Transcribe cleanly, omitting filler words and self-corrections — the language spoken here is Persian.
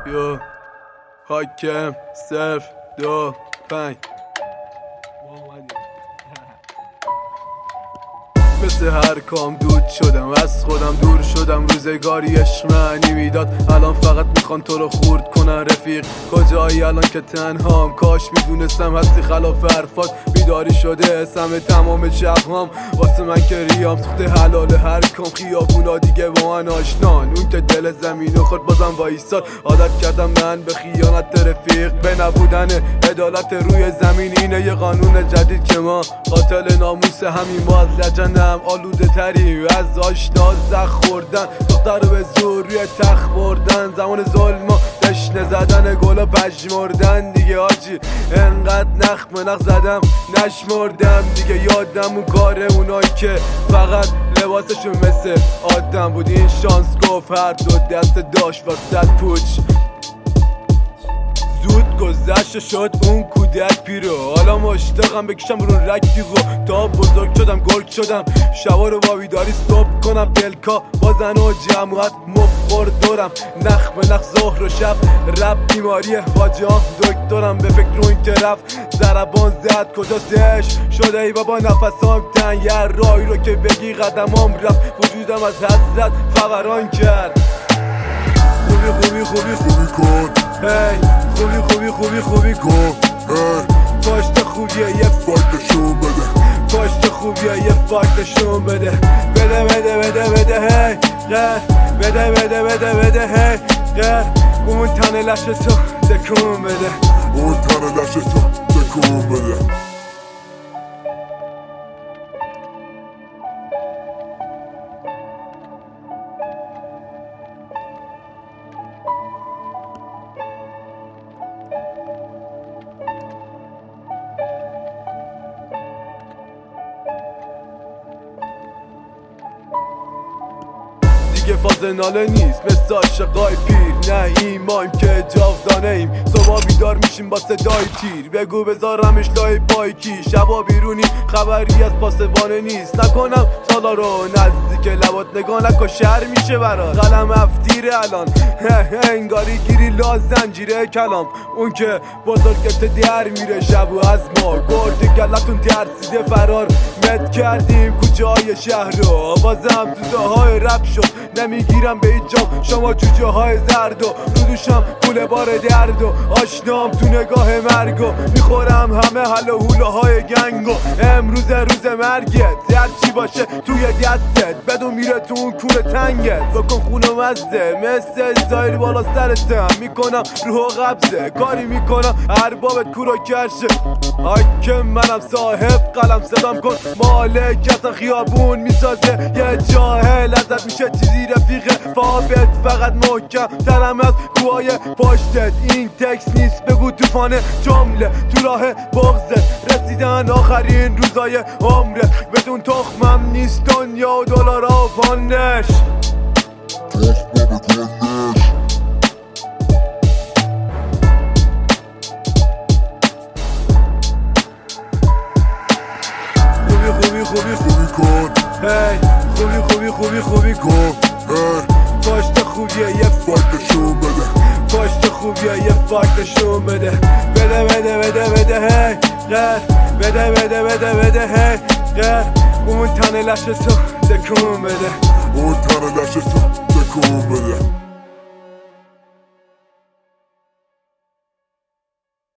یو حاکم 0 2 5 مثل هر کام دود شدم، از خودم دور شدم. روزگاری عشق معنی میداد، الان فقط میخوان تو رو خورد کنن. رفیق کجایی الان که تنهام؟ کاش میدونستم هستی خلاف حرفات. بیداری شده اسم تمام شبهام، واسه من که ریام سوخته حلال هر کام. خیابونا دیگه با من آشنان، اون که دل زمینو خورد بازم وایساد. عادت کردم من به خیانت رفیق، به نبودن عدالت روی زمین. اینه یه قانون جدید که ما قاتل ناموس همین ما از لجنم آلوده تری از آشنا زخ خوردن. دختر رو به زور روی تخت بردن، زمان ظلما دشنه زدن گل و پژمردن. دیگه آجی انقدر نخ زدم نشمردم دیگه. یادم اون کاره اونایی که فقط لباسشون مثل آدم بود. این شانس گفت هر دو دست داشت واسه پوچ. زود گذشت شد اون کودک پیرو، حالا مشتاقم بکشم رو رگ دیگو. تا بزرگ شدم گرگ شدم، شبا رو با بیداری صبح کنم. دلکا با زن و جماعت مفخور دورم. نخ به نخ ظهر و شب رب بیماری واجهام دکترم. به فکر رو این که رفت ضربان زد کجا سهش شده ای بابا نفسام تن. یه رای رو که بگی قدمام رفت، وجودم از حسرت فوران کرد. خوبی کن هی، خوبی کن هی. پاشت خوبیه یه فایتشون بده، پاشت خوبیه یه فایتشون بده. بده هی غیر، بده هی غیر. اون تن لش تو تکون بده، اون تن لش تو تکون بده. دیگه فاز ناله نیست مثل عاشقای پیر. نه ایمایم که جاودانه ایم، صبح بیدار میشیم با صدای تیر. بگو بذارمش لای بایکی، شبا بیرونی خبری از پاسبانه نیست. نکنم سالا رو نزدیک لبات نگاه نکن، شهر میشه برات قلم افتیره الان. انگاری گیری لا زنجیره کلام. اون که بزرگت در میره شب و از ما گرد گلتون ترسیده فرار. مد کردیم کوچه های شهر رو، آوازم زوزه های رپ شد. نمیگیرم به هیچ جام شما جوجه های زرد و رو دوشم پول بار درد و آشنام تو نگاه مرگو. میخورم همه حل و حوله های گنگو. امروز روز مرگت هر چی باشه توی دستت، بدون میره تو اون کونه تنگت. بکن خونه مزده مثل زایر بالا سرتم. میکنم روح قبضه کاری میکنم اربابت کورو کرشه. حاکم منم صاحب قلم صدام کن مالک اصلا خیابون میسازه. یه جاهل ازت میشه چیزی رفیقه فابت فقط محکم ترم از کوهای پاشتت. این تکس نیست بگو توفان جمله تو راه بغزت. رسیدن آخرین روزای عمره، بدون تخمم نیست دنیا و دلارا و پانش. خوبی کن هی، خوبی کن هی. پاشت خوبیه یه فایتشون بده، پاشت خوبیه یه فایتشون بده. بده هی غیر، بده هی غیر. اون تن لش تو تکون بده، اون تن لش تو تکون بده.